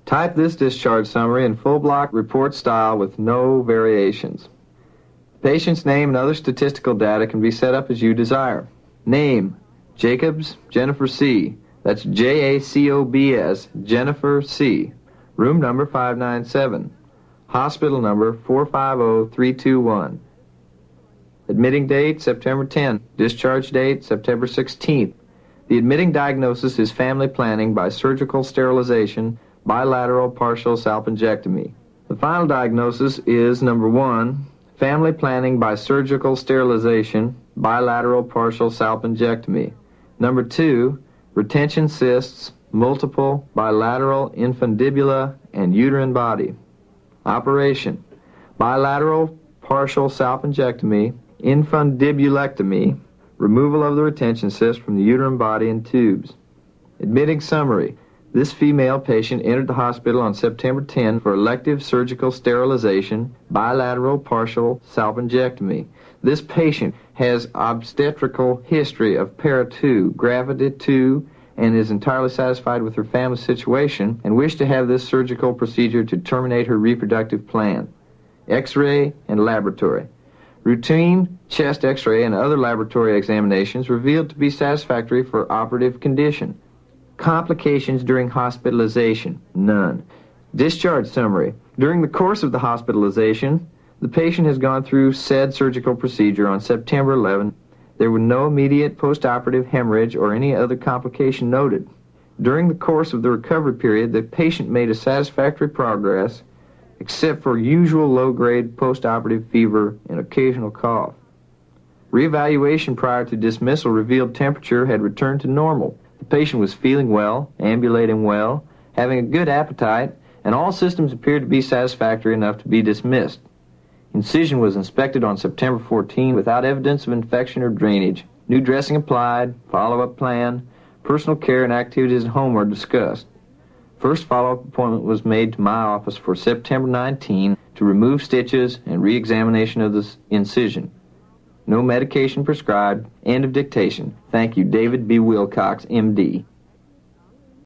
Type this discharge summary in full block report style with no variations. Patient's name and other statistical data can be set up as you desire. Name, Jacobs Jennifer C. That's Jacobs Jennifer C. Room number 597. Hospital number 450321. Admitting date, September 10. Discharge date, September 16th. The admitting diagnosis is family planning by surgical sterilization, bilateral partial salpingectomy. The final diagnosis is number 1, family planning by surgical sterilization, bilateral partial salpingectomy. Number 2, retention cysts, multiple bilateral infundibula and uterine body. Operation, bilateral partial salpingectomy, infundibulectomy, removal of the retention cyst from the uterine body and tubes. Admitting summary. This female patient entered the hospital on September 10 for elective surgical sterilization, bilateral partial salpingectomy. This patient has obstetrical history of para 2, gravida 2, and is entirely satisfied with her family situation and wished to have this surgical procedure to terminate her reproductive plan. X-ray and laboratory. Routine chest X-ray and other laboratory examinations revealed to be satisfactory for operative condition. Complications during hospitalization, none. Discharge summary. During the course of the hospitalization, the patient has gone through said surgical procedure on September 11. There were no immediate postoperative hemorrhage or any other complication noted. During the course of the recovery period, the patient made a satisfactory progress, except for usual low-grade postoperative fever and occasional cough. Reevaluation prior to dismissal revealed temperature had returned to normal. The patient was feeling well, ambulating well, having a good appetite, and all systems appeared to be satisfactory enough to be dismissed. Incision was inspected on September 14 without evidence of infection or drainage. New dressing applied, follow-up plan, personal care and activities at home were discussed. First follow-up appointment was made to my office for September 19 to remove stitches and re-examination of the incision. No medication prescribed. End of dictation. Thank you, David B. Wilcox, M.D.